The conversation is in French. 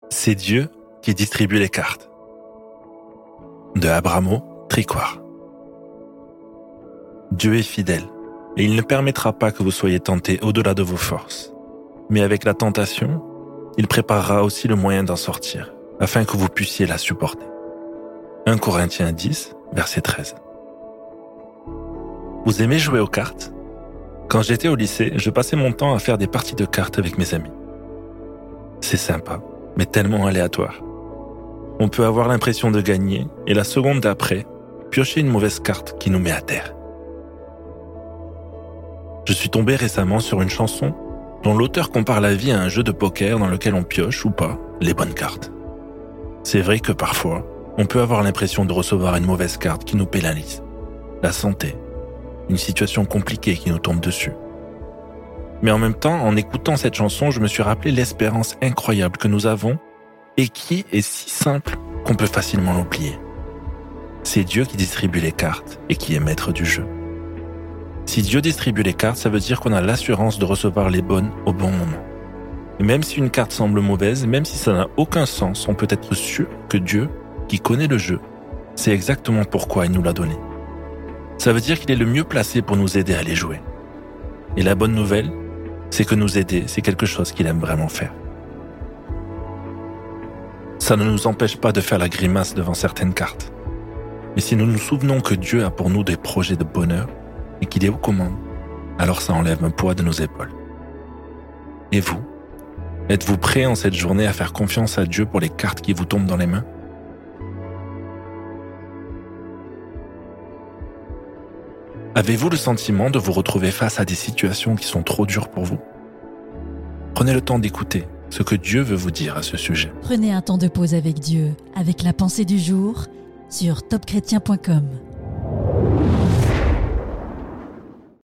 C'est Dieu qui distribue les cartes. De Abramo Tricoire. Dieu est fidèle et il ne permettra pas que vous soyez tentés au-delà de vos forces. Mais avec la tentation, il préparera aussi le moyen d'en sortir, afin que vous puissiez la supporter. 1 Corinthiens 10, verset 13. Vous aimez jouer aux cartes ? Quand j'étais au lycée, je passais mon temps à faire des parties de cartes avec mes amis. C'est sympa, mais tellement aléatoire. On peut avoir l'impression de gagner et la seconde d'après, piocher une mauvaise carte qui nous met à terre. Je suis tombé récemment sur une chanson dont l'auteur compare la vie à un jeu de poker dans lequel on pioche ou pas les bonnes cartes. C'est vrai que parfois, on peut avoir l'impression de recevoir une mauvaise carte qui nous pénalise. La santé, une situation compliquée qui nous tombe dessus. Mais en même temps, en écoutant cette chanson, je me suis rappelé l'espérance incroyable que nous avons et qui est si simple qu'on peut facilement l'oublier. C'est Dieu qui distribue les cartes et qui est maître du jeu. Si Dieu distribue les cartes, ça veut dire qu'on a l'assurance de recevoir les bonnes au bon moment. Et même si une carte semble mauvaise, même si ça n'a aucun sens, on peut être sûr que Dieu, qui connaît le jeu, sait exactement pourquoi il nous l'a donné. Ça veut dire qu'il est le mieux placé pour nous aider à les jouer. Et la bonne nouvelle, c'est que nous aider, c'est quelque chose qu'il aime vraiment faire. Ça ne nous empêche pas de faire la grimace devant certaines cartes. Mais si nous nous souvenons que Dieu a pour nous des projets de bonheur et qu'il est aux commandes, alors ça enlève un poids de nos épaules. Et vous, êtes-vous prêt en cette journée à faire confiance à Dieu pour les cartes qui vous tombent dans les mains ? Avez-vous le sentiment de vous retrouver face à des situations qui sont trop dures pour vous ? Prenez le temps d'écouter ce que Dieu veut vous dire à ce sujet. Prenez un temps de pause avec Dieu, avec la pensée du jour, sur topchrétien.com.